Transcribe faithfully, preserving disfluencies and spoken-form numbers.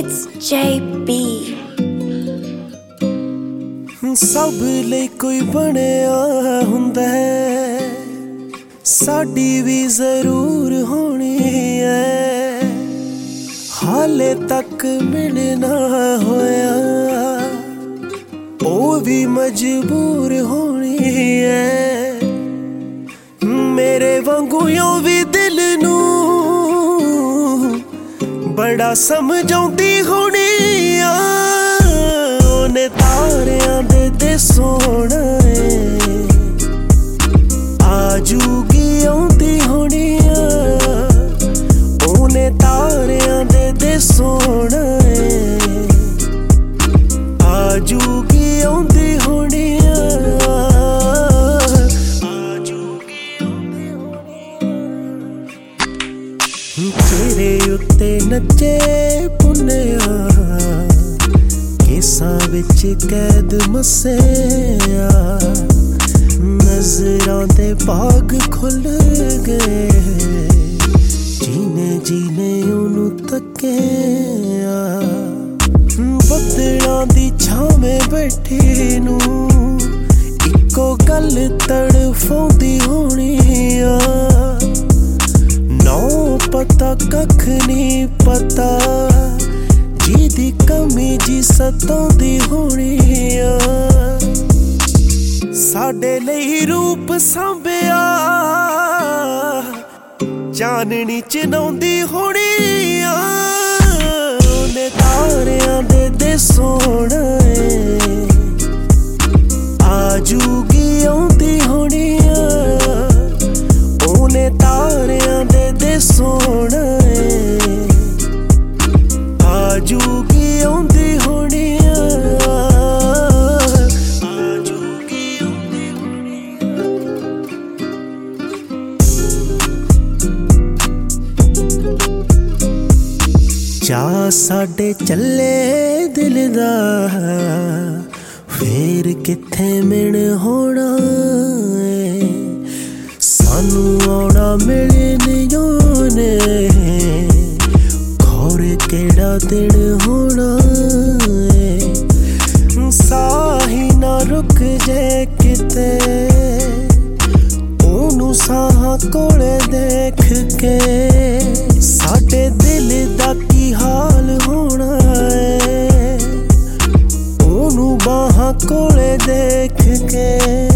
It's J B। सब ਲਈ ਕੋਈ ਬਣਿਆ ਹੁੰਦਾ ਹੈ, ਸਾਡੀ ਵੀ ਜ਼ਰੂਰ ਹੋਣੀ ਹੈ। ਹਾਲੇ ਤੱਕ ਮਿਲਣਾ ਹੋਇਆ, ਉਹ ਵੀ ਮਜਬੂਰ ਹੋਣੀ ਹੈ। ਮੇਰੇ ਵਾਂਗੂ ਯੋ ਵੀ ਦਿਲ ਨੂੰ ਬੜਾ ਸਮਝਾਉਂਦੀ ਹੋਣੀ ਆ। ਉਹਨੇ ਤਾਰਿਆਂ ਦੇ ਦੇਸੋਂ ਆਉਣਾ ਏ, ਆਜੂਗੀ ਆਉਂਦੀ ਹੋਣੀ ਆ। ਉਹਨੇ ਤਾਰਿਆਂ ਦੇ ਦੇਸੋਂ ਆਉਣਾ ਏ, ਆਜੂਗੀ ਆਉਂਦੀ ਹੋਣੀ ਆ। ਤੇਰੇ ਉੱਤੇ ਨੱਚੇ ਪੁੰਨਿਆ, ਕੇਸਾਂ ਵਿੱਚ ਕੈਦ ਮੱਸਿਆ। ਨਜ਼ਰਾਂ ਦੇ ਬਾਗ ਖੁੱਲ ਗਏ, ਜੀਨੇ ਜੀਨੇ ਉਹਨੂੰ ਤੱਕਿਆ। ਬੱਦਲਾਂ ਦੀ ਛਾਵੇਂ ਬੈਠੀ ਨੂੰ ਇੱਕੋ ਗੱਲ ਤੜਫਾਉਂਦੀ ਹੋਣੀ ਆ। ਨੌ ਪਤਾ ਕੱਖ ਨਹੀਂ ਪਤਾ, ਜਿਹਦੀ ਕਮੀ ਜੀ ਸਤਾਉਂਦੀ ਹੋਣੀ ਆ। ਸਾਡੇ ਲਈ ਰੂਪ ਸਾਂਭਿਆ, ਚਾਨਣੀ ਚਨਾਉਂਦੀ ਹੋਣੀ ਆ। ਉਹਨੇ ਤਾਰਿਆਂ ਦੇ ਦੇਸੋਂ ਆਉਣਾ ਏ, ਆਜੂਗੀ ਆਉਂਦੀ ਹੋਣੀ ਆ। ਉਹਨੇ ਤਾਰਿਆਂ ਦੇ ਦੇਸੋਂ ਆਉਣਾ ਏ, ਆਜੂਗੀ ਆਉਂਦੀ ਹੋਣੀ ਆ। ਆਜੂਗੀ ਆਉਂਦੀ ਹੋਣੀ ਆ। ਚਾਅ ਸਾਡੇ ਚੱਲੇ ਦਿਲ ਦਾ, ਫੇਰ ਕਿੱਥੇ ਮਿਣ ਹੋਣਾ ਏ। ਸਾਨੂੰ ਆਉਣਾ ਮਿਲਣ ਯੋਨੇ, ਖੌਰੇ ਕਿਹੜਾ ਦਿਨ ਹੋਣਾ ਏ। ਸਾਹੀ ਨਾ ਰੁਕ ਜੇ ਕਿਤੇ, ਉਹਨੂੰ ਸਾਹਾਂ ਕੋਲੇ ਦੇਖ ਕੇ। ਸਾਡੇ ਦਿਲ ਦਾ ਕੀ ਹਾਲ ਹੋਣਾ ਏ, ਉਹਨੂੰ ਬਾਹਾਂ ਕੋਲੇ ਦੇਖ ਕੇ।